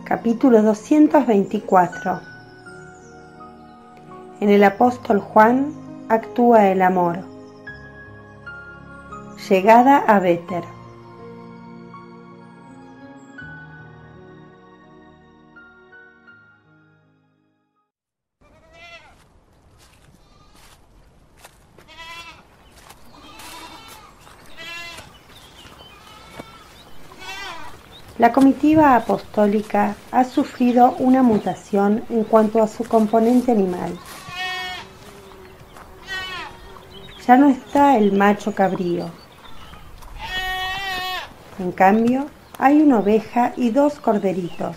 Capítulo 224. En el apóstol Juan actúa el amor. Llegada a Béter. La comitiva apostólica ha sufrido una mutación en cuanto a su componente animal. Ya no está el macho cabrío. En cambio, hay una oveja y 2 corderitos.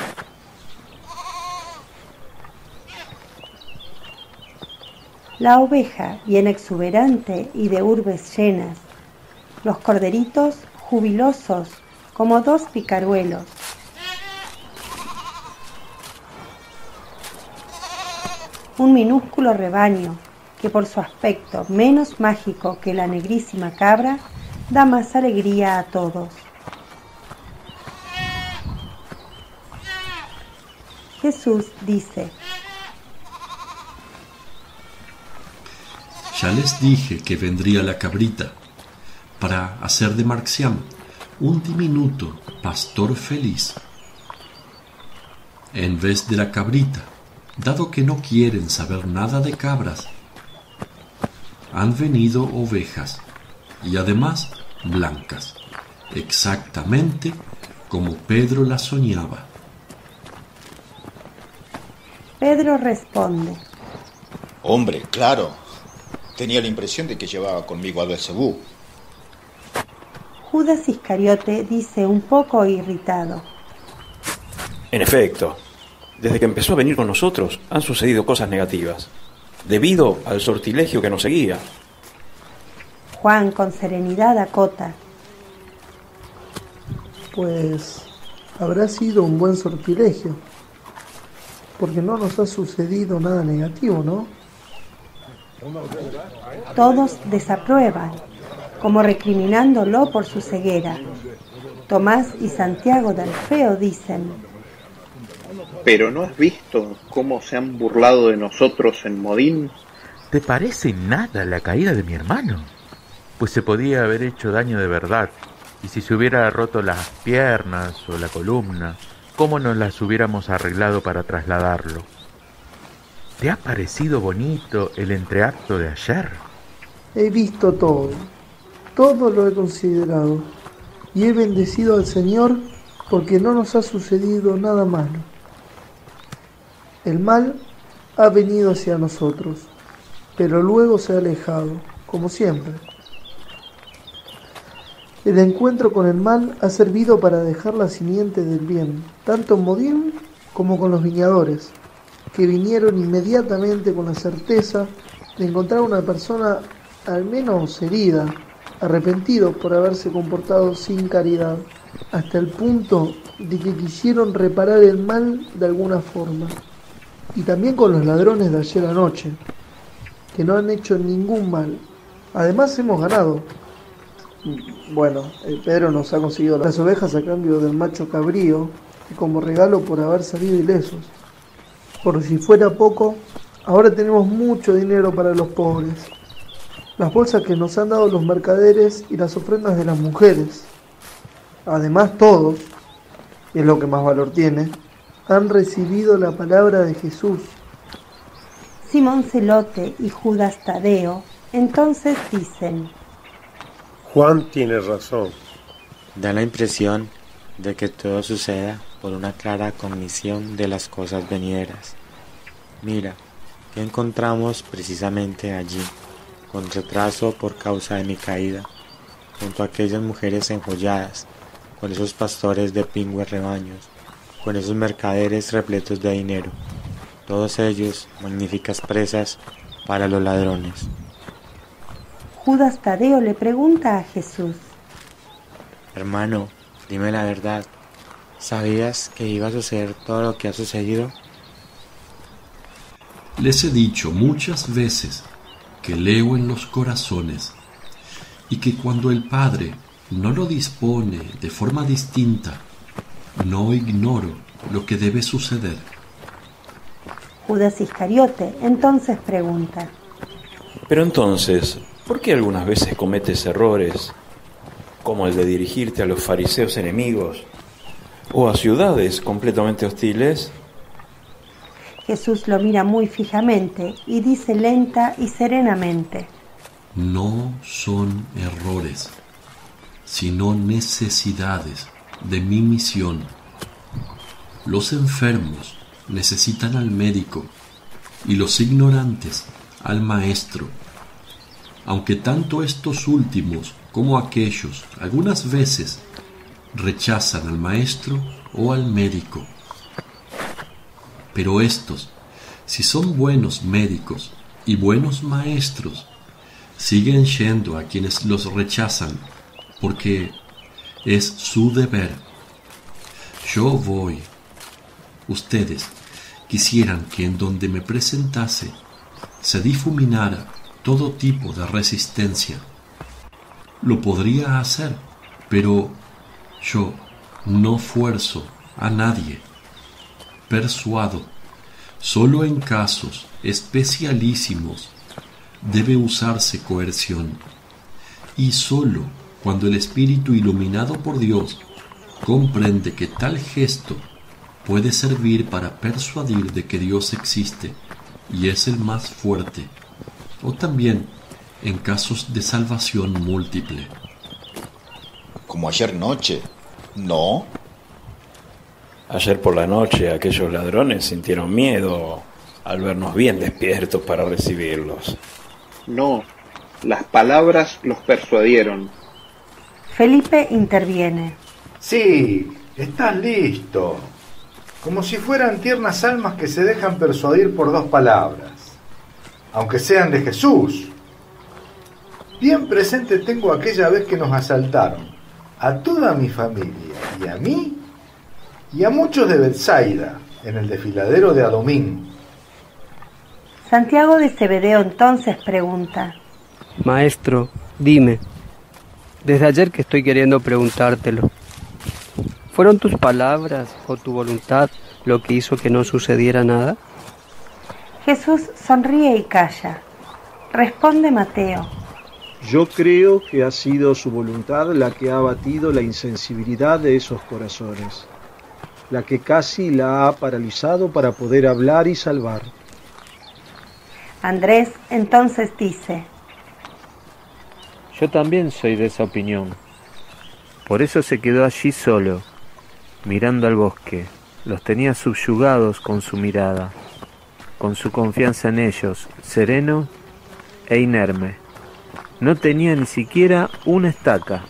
La oveja bien exuberante y de urbes llenas, los corderitos jubilosos como 2 picaruelos. Un minúsculo rebaño que por su aspecto menos mágico que la negrísima cabra, da más alegría a todos. Jesús dice: Ya les dije que vendría la cabrita para hacer de Marxiam un diminuto pastor feliz. En vez de la cabrita, dado que no quieren saber nada de cabras, han venido ovejas, y además blancas, exactamente como Pedro las soñaba. Pedro responde: Hombre, claro, tenía la impresión de que llevaba conmigo a Belcebú. Judas Iscariote dice un poco irritado: En efecto, desde que empezó a venir con nosotros han sucedido cosas negativas, debido al sortilegio que nos seguía. Juan con serenidad acota: Pues habrá sido un buen sortilegio, porque no nos ha sucedido nada negativo, ¿no? Todos desaprueban, como recriminándolo por su ceguera. Tomás y Santiago de Alfeo dicen: ¿Pero no has visto cómo se han burlado de nosotros en Modín? ¿Te parece nada la caída de mi hermano? Pues se podía haber hecho daño de verdad, y si se hubiera roto las piernas o la columna, ¿cómo nos las hubiéramos arreglado para trasladarlo? ¿Te ha parecido bonito el entreacto de ayer? He visto todo lo he considerado, y he bendecido al Señor porque no nos ha sucedido nada malo. El mal ha venido hacia nosotros, pero luego se ha alejado, como siempre. El encuentro con el mal ha servido para dejar la simiente del bien, tanto en Modín como con los viñadores, que vinieron inmediatamente con la certeza de encontrar una persona al menos herida, arrepentido por haberse comportado sin caridad, hasta el punto de que quisieron reparar el mal de alguna forma. Y también con los ladrones de ayer anoche, que no han hecho ningún mal. Además hemos ganado. Bueno, Pedro nos ha conseguido las ovejas a cambio del macho cabrío, y como regalo por haber salido ilesos. Por si fuera poco, ahora tenemos mucho dinero para los pobres. Las bolsas que nos han dado los mercaderes y las ofrendas de las mujeres. Además todos, y es lo que más valor tiene, han recibido la palabra de Jesús. Simón Celote y Judas Tadeo entonces dicen: Juan tiene razón. Da la impresión de que todo suceda por una clara cognición de las cosas venideras. Mira, ¿qué encontramos precisamente allí, con retraso por causa de mi caída, junto a aquellas mujeres enjolladas, con esos pastores de pingües rebaños, con esos mercaderes repletos de dinero, todos ellos magníficas presas para los ladrones? Judas Tadeo le pregunta a Jesús: Hermano, dime la verdad, ¿sabías que iba a suceder todo lo que ha sucedido? Les he dicho muchas veces que leo en los corazones y que cuando el Padre no lo dispone de forma distinta, no ignoro lo que debe suceder. Judas Iscariote entonces pregunta: Pero entonces, ¿por qué algunas veces cometes errores, como el de dirigirte a los fariseos enemigos o a ciudades completamente hostiles? Jesús lo mira muy fijamente y dice lenta y serenamente: No son errores, sino necesidades de mi misión. Los enfermos necesitan al médico y los ignorantes al maestro, aunque tanto estos últimos como aquellos algunas veces rechazan al maestro o al médico. Pero estos, si son buenos médicos y buenos maestros, siguen yendo a quienes los rechazan, porque es su deber. Yo voy. Ustedes quisieran que en donde me presentase se difuminara todo tipo de resistencia. Lo podría hacer, pero yo no fuerzo a nadie. Persuado, solo en casos especialísimos debe usarse coerción, y solo cuando el espíritu iluminado por Dios comprende que tal gesto puede servir para persuadir de que Dios existe y es el más fuerte, o también en casos de salvación múltiple. Como ayer noche, ¿no? Ayer por la noche aquellos ladrones sintieron miedo al vernos bien despiertos para recibirlos. No, las palabras los persuadieron. Felipe interviene: Sí, estás listo. Como si fueran tiernas almas que se dejan persuadir por 2 palabras, aunque sean de Jesús. Bien presente tengo aquella vez que nos asaltaron, a toda mi familia, y a mí, y a muchos de Betsaida, en el desfiladero de Adomín. Santiago de Zebedeo entonces pregunta: Maestro, dime, desde ayer que estoy queriendo preguntártelo, ¿fueron tus palabras o tu voluntad lo que hizo que no sucediera nada? Jesús sonríe y calla. Responde Mateo: Yo creo que ha sido su voluntad la que ha abatido la insensibilidad de esos corazones, la que casi la ha paralizado para poder hablar y salvar. Andrés entonces dice: Yo también soy de esa opinión. Por eso se quedó allí solo, mirando al bosque. Los tenía subyugados con su mirada, con su confianza en ellos, sereno e inerme. No tenía ni siquiera una estaca.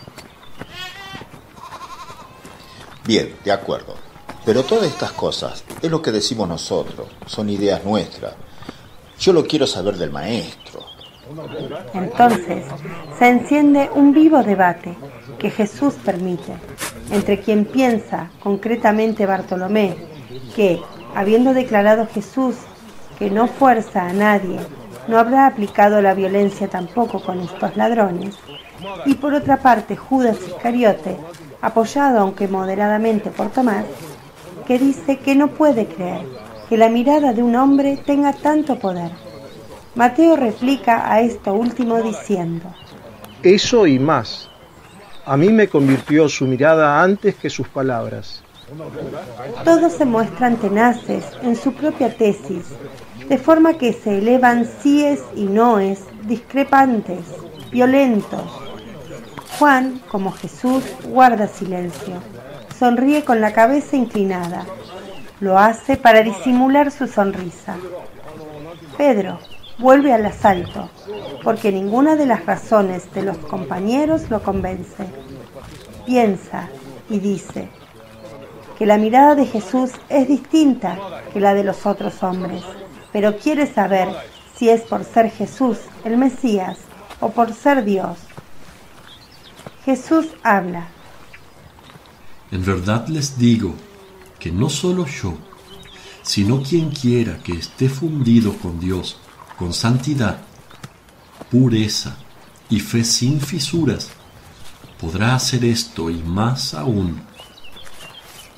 Bien, de acuerdo. Pero todas estas cosas es lo que decimos nosotros, son ideas nuestras. Yo lo quiero saber del maestro. Entonces se enciende un vivo debate que Jesús permite, entre quien piensa concretamente Bartolomé, que, habiendo declarado Jesús que no fuerza a nadie, no habrá aplicado la violencia tampoco con estos ladrones, y por otra parte Judas Iscariote, apoyado aunque moderadamente por Tomás, que dice que no puede creer que la mirada de un hombre tenga tanto poder. Mateo replica a esto último diciendo: Eso y más. A mí me convirtió su mirada antes que sus palabras. Todos se muestran tenaces en su propia tesis, de forma que se elevan síes y noes, discrepantes, violentos. Juan, como Jesús, guarda silencio, sonríe con la cabeza inclinada. Lo hace para disimular su sonrisa. Pedro vuelve al asalto, porque ninguna de las razones de los compañeros lo convence. Piensa y dice que la mirada de Jesús es distinta que la de los otros hombres, pero quiere saber si es por ser Jesús el Mesías o por ser Dios. Jesús habla: En verdad les digo que no solo yo, sino quien quiera que esté fundido con Dios, con santidad, pureza y fe sin fisuras, podrá hacer esto y más aún.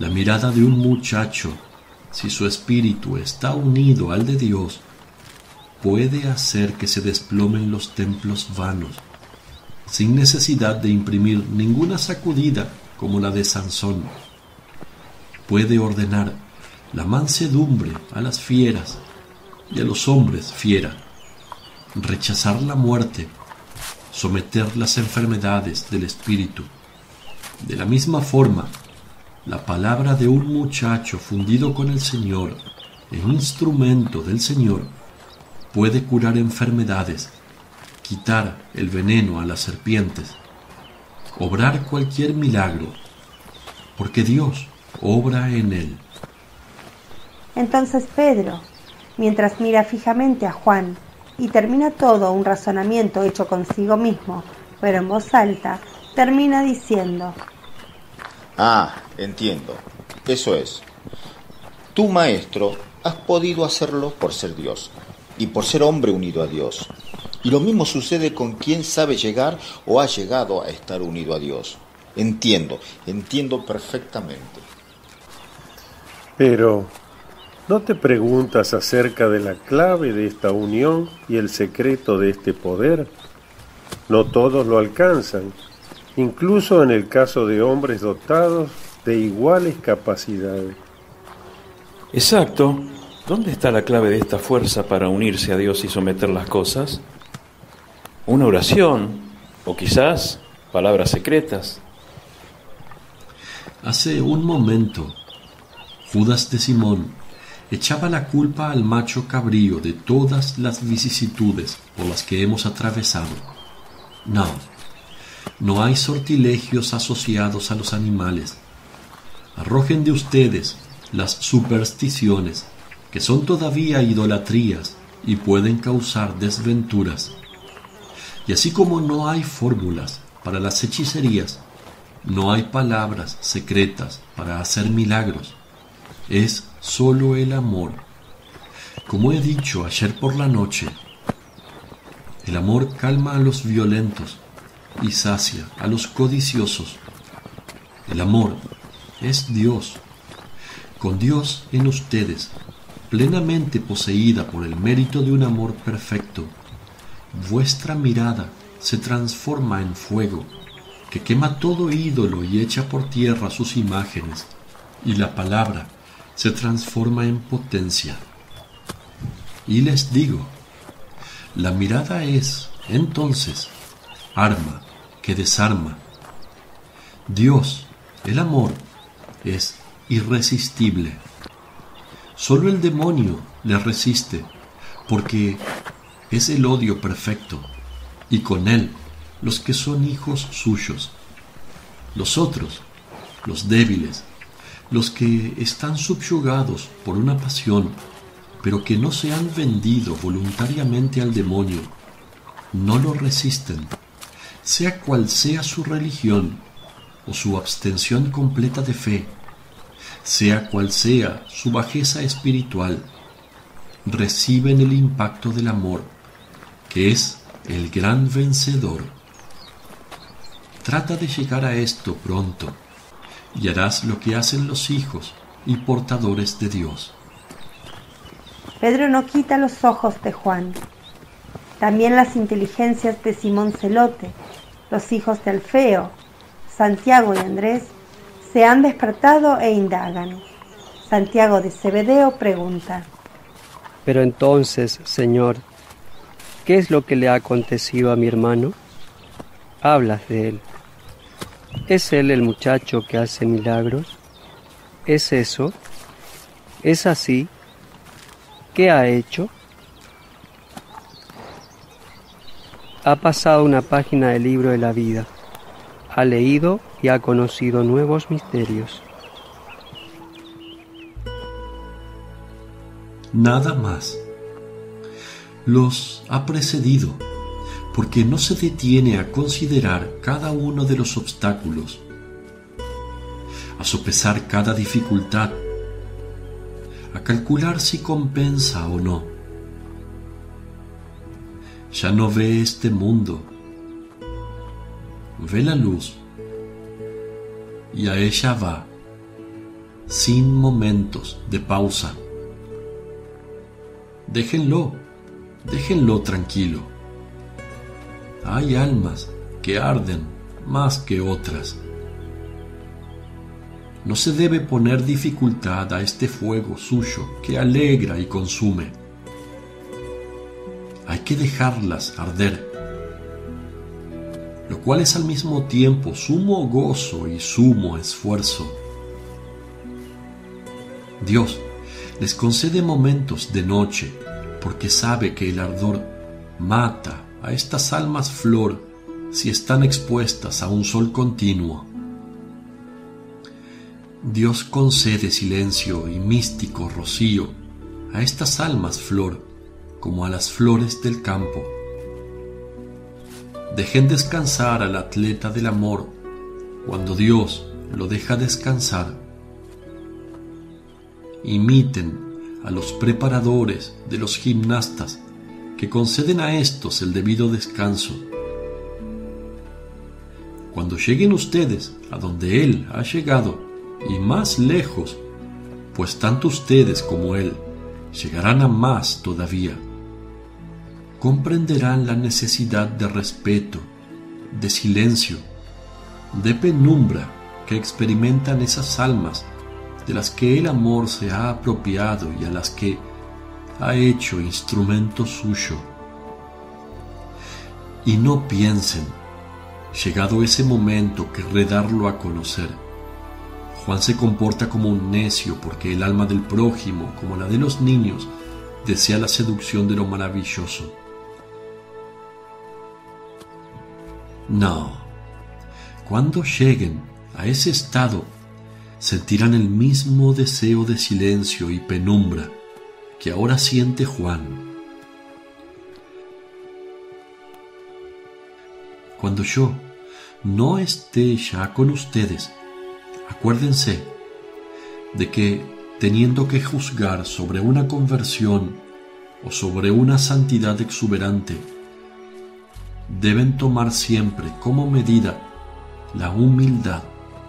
La mirada de un muchacho, si su espíritu está unido al de Dios, puede hacer que se desplomen los templos vanos, sin necesidad de imprimir ninguna sacudida como la de Sansón. Puede ordenar la mansedumbre a las fieras y a los hombres fiera, rechazar la muerte, someter las enfermedades del espíritu. De la misma forma, la palabra de un muchacho fundido con el Señor, en instrumento del Señor, puede curar enfermedades, quitar el veneno a las serpientes, obrar cualquier milagro, porque Dios obra en él. Entonces Pedro, mientras mira fijamente a Juan y termina todo un razonamiento hecho consigo mismo, pero en voz alta, termina diciendo: Ah, entiendo. Eso es. Tú, maestro, has podido hacerlo por ser Dios y por ser hombre unido a Dios. Y lo mismo sucede con quien sabe llegar o ha llegado a estar unido a Dios. Entiendo perfectamente. Pero, ¿no te preguntas acerca de la clave de esta unión y el secreto de este poder? No todos lo alcanzan, incluso en el caso de hombres dotados de iguales capacidades. Exacto. ¿Dónde está la clave de esta fuerza para unirse a Dios y someter las cosas? Una oración, o quizás palabras secretas. Hace un momento, Judas de Simón echaba la culpa al macho cabrío de todas las vicisitudes por las que hemos atravesado. No hay sortilegios asociados a los animales. Arrojen de ustedes las supersticiones, que son todavía idolatrías y pueden causar desventuras. Y así como no hay fórmulas para las hechicerías, no hay palabras secretas para hacer milagros. Es solo el amor. Como he dicho ayer por la noche, el amor calma a los violentos y sacia a los codiciosos. El amor es Dios. Con Dios en ustedes, plenamente poseída por el mérito de un amor perfecto, vuestra mirada se transforma en fuego, que quema todo ídolo y echa por tierra sus imágenes, y la palabra se transforma en potencia. Y les digo, la mirada es, entonces, arma que desarma. Dios, el amor, es irresistible. Solo el demonio le resiste, porque es el odio perfecto, y con él los que son hijos suyos. Los otros, los débiles, los que están subyugados por una pasión, pero que no se han vendido voluntariamente al demonio, no lo resisten, sea cual sea su religión o su abstención completa de fe, sea cual sea su bajeza espiritual, reciben el impacto del amor, que es el gran vencedor. Trata de llegar a esto pronto, y harás lo que hacen los hijos y portadores de Dios. Pedro no quita los ojos de Juan. También las inteligencias de Simón Celote, los hijos de Alfeo, Santiago y Andrés, se han despertado e indagan. Santiago de Zebedeo pregunta: Pero entonces, Señor, ¿qué es lo que le ha acontecido a mi hermano? Hablas de él. ¿Es él el muchacho que hace milagros? ¿Es eso? ¿Es así? ¿Qué ha hecho? Ha pasado una página del libro de la vida. Ha leído y ha conocido nuevos misterios. Nada más. Los ha precedido, porque no se detiene a considerar cada uno de los obstáculos, a sopesar cada dificultad, a calcular si compensa o no. Ya no ve este mundo, ve la luz y a ella va. sin momentos de pausa. Déjenlo tranquilo. Hay almas que arden más que otras. No se debe poner dificultad a este fuego suyo que alegra y consume. Hay que dejarlas arder, lo cual es al mismo tiempo sumo gozo y sumo esfuerzo. Dios les concede momentos de noche porque sabe que el ardor mata a estas almas flor si están expuestas a un sol continuo. Dios concede silencio y místico rocío a estas almas flor como a las flores del campo. Dejen descansar al atleta del amor cuando Dios lo deja descansar. Imiten a los preparadores de los gimnastas que conceden a estos el debido descanso. Cuando lleguen ustedes a donde Él ha llegado, y más lejos, pues tanto ustedes como Él llegarán a más todavía, comprenderán la necesidad de respeto, de silencio, de penumbra que experimentan esas almas de las que el amor se ha apropiado y a las que ha hecho instrumento suyo. Y no piensen, llegado ese momento, querré darlo a conocer. Juan se comporta como un necio porque el alma del prójimo, como la de los niños, desea la seducción de lo maravilloso. No, cuando lleguen a ese estado, sentirán el mismo deseo de silencio y penumbra que ahora siente Juan. Cuando yo no esté ya con ustedes, acuérdense de que, teniendo que juzgar sobre una conversión o sobre una santidad exuberante, deben tomar siempre como medida la humildad.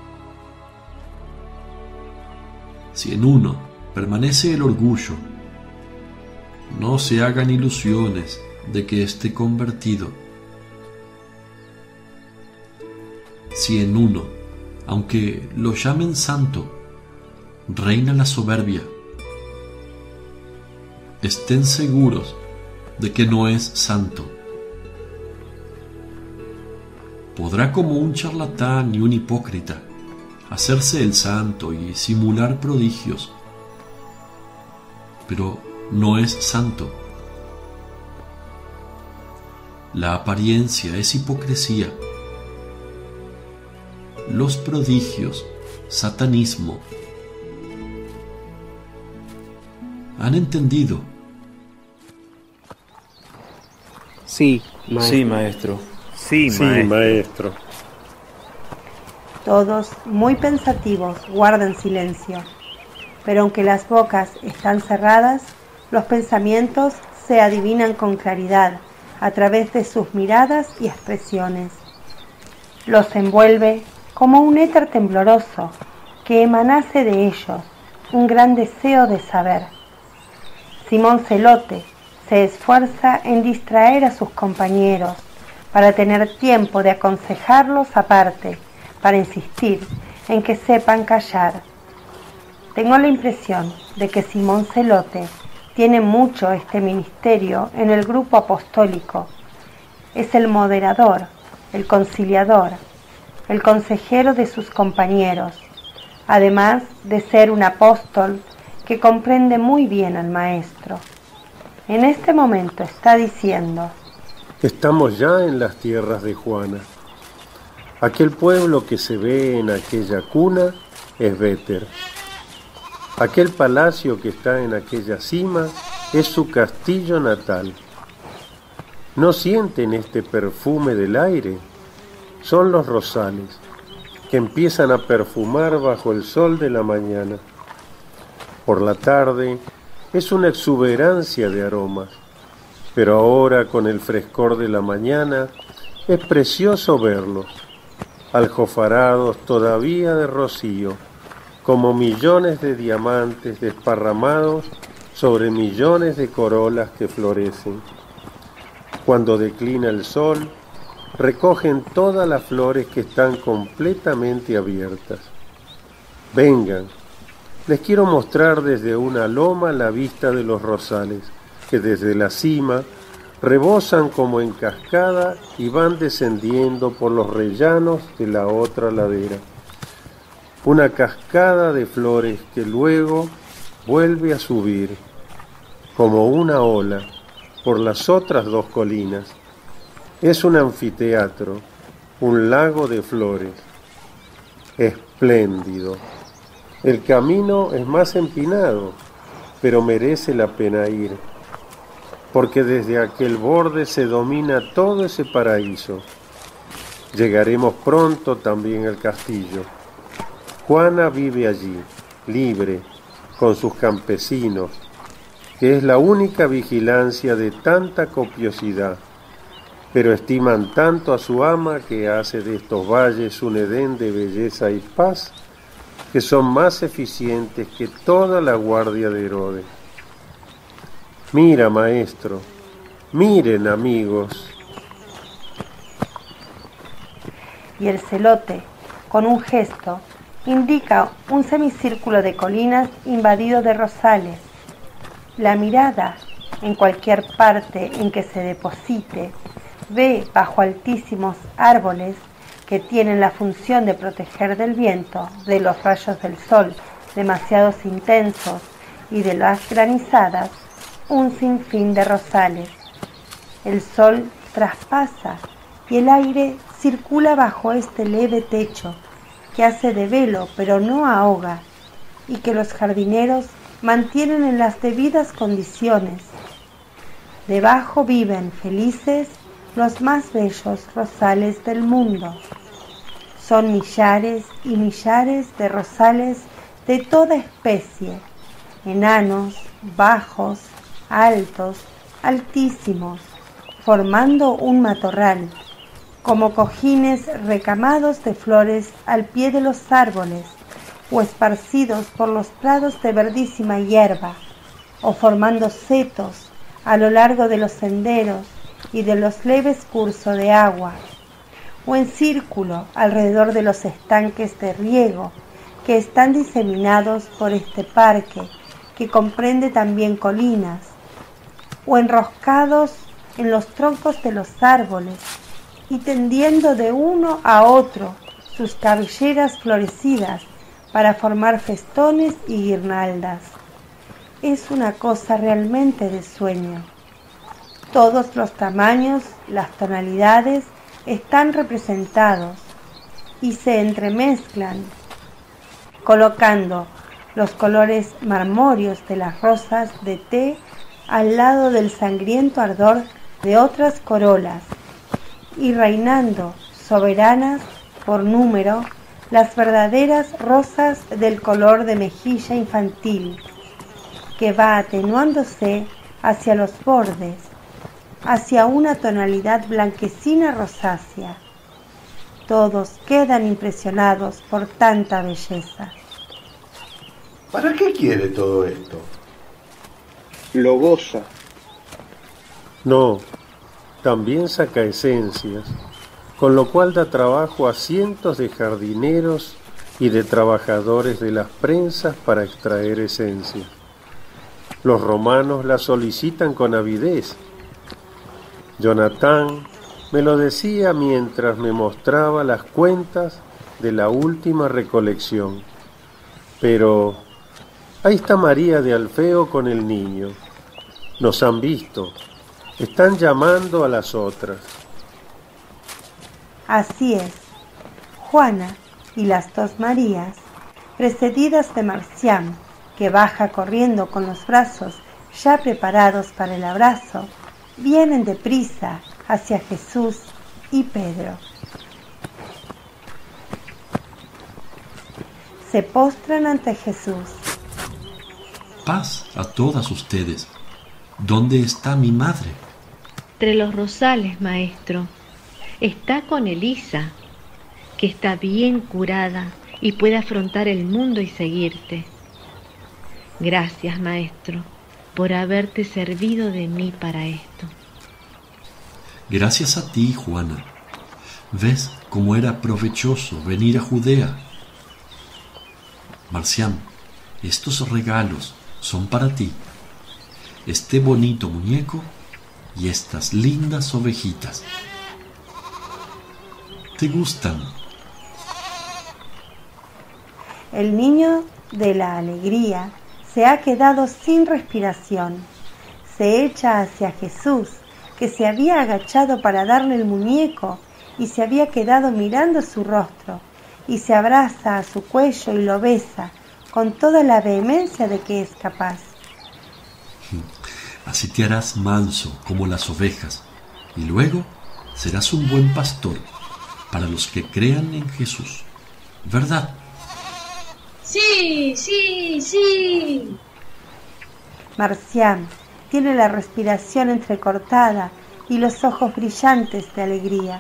Si en uno permanece el orgullo, no se hagan ilusiones de que esté convertido. Si en uno, aunque lo llamen santo, reina la soberbia, estén seguros de que no es santo. Podrá como un charlatán y un hipócrita hacerse el santo y simular prodigios, pero no es santo. La apariencia es hipocresía, los prodigios, satanismo. ¿Han entendido? Sí, maestro. Sí, maestro. Sí, maestro. Todos, muy pensativos, guardan silencio, pero aunque las bocas están cerradas, los pensamientos se adivinan con claridad a través de sus miradas y expresiones. Los envuelve como un éter tembloroso que emanase de ellos un gran deseo de saber. Simón Zelote se esfuerza en distraer a sus compañeros para tener tiempo de aconsejarlos aparte, para insistir en que sepan callar. Tengo la impresión de que Simón Zelote tiene mucho este ministerio en el grupo apostólico. Es el moderador, el conciliador, el consejero de sus compañeros, además de ser un apóstol que comprende muy bien al Maestro. En este momento está diciendo: estamos ya en las tierras de Juana. Aquel pueblo que se ve en aquella cuna es Béter. Aquel palacio que está en aquella cima es su castillo natal. ¿No sienten este perfume del aire? Son los rosales, que empiezan a perfumar bajo el sol de la mañana. Por la tarde es una exuberancia de aromas, pero ahora con el frescor de la mañana es precioso verlos, aljofarados todavía de rocío, como millones de diamantes desparramados sobre millones de corolas que florecen. Cuando declina el sol, recogen todas las flores que están completamente abiertas. Vengan, les quiero mostrar desde una loma la vista de los rosales, que desde la cima rebosan como en cascada y van descendiendo por los rellanos de la otra ladera. Una cascada de flores que luego vuelve a subir, como una ola, por las otras dos colinas. Es un anfiteatro, un lago de flores. Espléndido. El camino es más empinado, pero merece la pena ir, porque desde aquel borde se domina todo ese paraíso. Llegaremos pronto también al castillo. Juana vive allí, libre, con sus campesinos, que es la única vigilancia de tanta copiosidad, pero estiman tanto a su ama que hace de estos valles un edén de belleza y paz, que son más eficientes que toda la guardia de Herodes. Mira, maestro, miren, amigos. Y el celote, con un gesto, indica un semicírculo de colinas invadido de rosales. La mirada, en cualquier parte en que se deposite, ve bajo altísimos árboles que tienen la función de proteger del viento, de los rayos del sol demasiados intensos y de las granizadas, un sinfín de rosales. El sol traspasa y el aire circula bajo este leve techo que hace de velo pero no ahoga y que los jardineros mantienen en las debidas condiciones. Debajo viven felices los más bellos rosales del mundo. Son millares y millares de rosales de toda especie, enanos, bajos, altos, altísimos, formando un matorral, como cojines recamados de flores al pie de los árboles, o esparcidos por los prados de verdísima hierba, o formando setos a lo largo de los senderos y de los leves cursos de agua, o en círculo alrededor de los estanques de riego que están diseminados por este parque, que comprende también colinas, o enroscados en los troncos de los árboles y tendiendo de uno a otro sus cabelleras florecidas para formar festones y guirnaldas. Es una cosa realmente de sueño. Todos los tamaños, las tonalidades están representados y se entremezclan, colocando los colores marmóreos de las rosas de té al lado del sangriento ardor de otras corolas, y reinando soberanas por número las verdaderas rosas del color de mejilla infantil, que va atenuándose hacia los bordes, hacia una tonalidad blanquecina rosácea. Todos quedan impresionados por tanta belleza. ¿Para qué quiere todo esto? Lo goza. No, también saca esencias, con lo cual da trabajo a cientos de jardineros y de trabajadores de las prensas para extraer esencia. Los romanos la solicitan con avidez. Jonatán me lo decía mientras me mostraba las cuentas de la última recolección. Pero ahí está María de Alfeo con el niño. Nos han visto. Están llamando a las otras. Así es. Juana y las dos Marías, precedidas de Marcián, que baja corriendo con los brazos ya preparados para el abrazo, vienen deprisa hacia Jesús y Pedro. Se postran ante Jesús. Paz a todas ustedes. ¿Dónde está mi madre? Entre los rosales, maestro. Está con Elisa, que está bien curada y pueda afrontar el mundo y seguirte. Gracias, Maestro, por haberte servido de mí para esto. Gracias a ti, Juana. ¿Ves cómo era provechoso venir a Judea? Marcián, estos regalos son para ti. Este bonito muñeco y estas lindas ovejitas. ¿Te gustan? El niño de la alegría se ha quedado sin respiración. Se echa hacia Jesús, que se había agachado para darle el muñeco y se había quedado mirando su rostro, y se abraza a su cuello y lo besa con toda la vehemencia de que es capaz. Así te harás manso como las ovejas, y luego serás un buen pastor para los que crean en Jesús. ¿Verdad? Sí, sí, sí. Marcián tiene la respiración entrecortada y los ojos brillantes de alegría.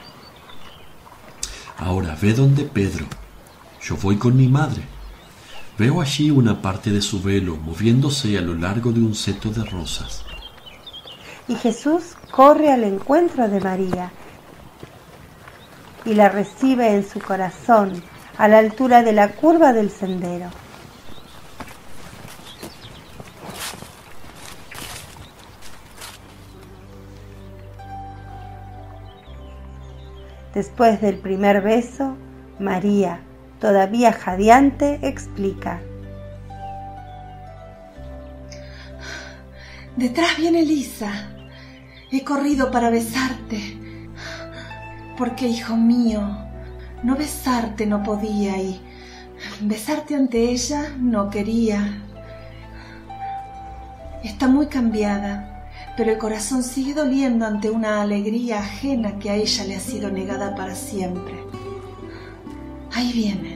Ahora ve donde Pedro. Yo voy con mi madre. Veo allí una parte de su velo moviéndose a lo largo de un seto de rosas. Y Jesús corre al encuentro de María y la recibe en su corazón a la altura de la curva del sendero. Después del primer beso, María, todavía jadeante, explica: Detrás viene Lisa. He corrido para besarte, porque, hijo mío, no besarte no podía y besarte ante ella no quería. Está muy cambiada, pero el corazón sigue doliendo ante una alegría ajena que a ella le ha sido negada para siempre. Ahí viene.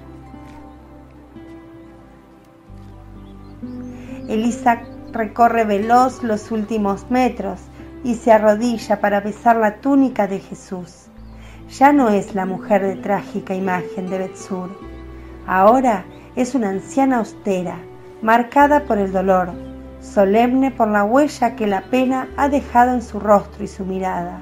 Elisa recorre veloz los últimos metros y se arrodilla para besar la túnica de Jesús. Ya no es la mujer de trágica imagen de Betsur. Ahora es una anciana austera, marcada por el dolor, solemne por la huella que la pena ha dejado en su rostro y su mirada.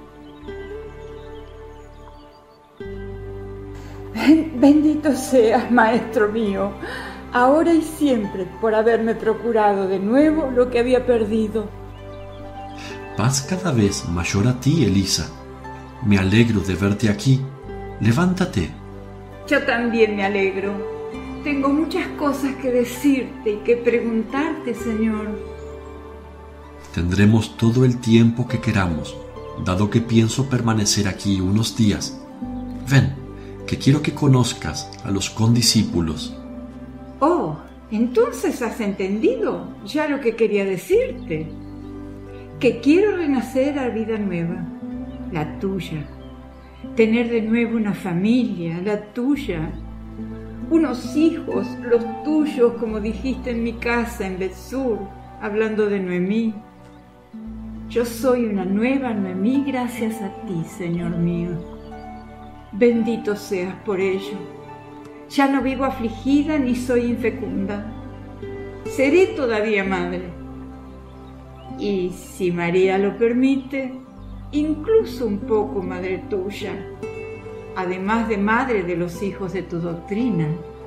Bendito seas, Maestro mío, ahora y siempre, por haberme procurado de nuevo lo que había perdido. Vas cada vez mayor a ti, Elisa. Me alegro de verte aquí. Levántate. Yo también me alegro. Tengo muchas cosas que decirte y que preguntarte, Señor. Tendremos todo el tiempo que queramos, dado que pienso permanecer aquí unos días. Ven, que quiero que conozcas a los condiscípulos. Oh, entonces has entendido ya lo que quería decirte. Que quiero renacer a vida nueva, la tuya. Tener de nuevo una familia, la tuya. Unos hijos, los tuyos, como dijiste en mi casa en Betsur, hablando de Noemí. Yo soy una nueva Noemí gracias a ti, Señor mío. Bendito seas por ello. Ya no vivo afligida ni soy infecunda. Seré todavía madre. Y si María lo permite, incluso un poco madre tuya, además de madre de los hijos de tu doctrina.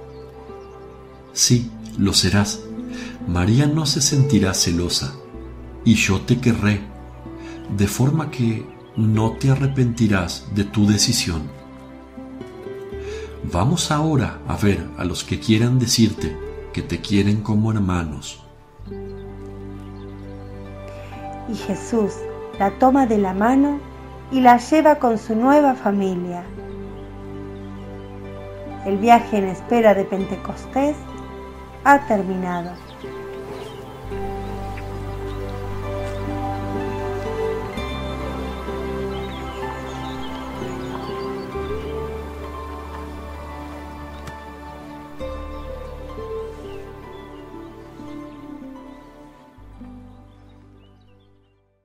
Sí, lo serás. María no se sentirá celosa, y yo te querré, de forma que no te arrepentirás de tu decisión. Vamos ahora a ver a los que quieran decirte que te quieren como hermanos. Y Jesús la toma de la mano y la lleva con su nueva familia. El viaje en espera de Pentecostés ha terminado.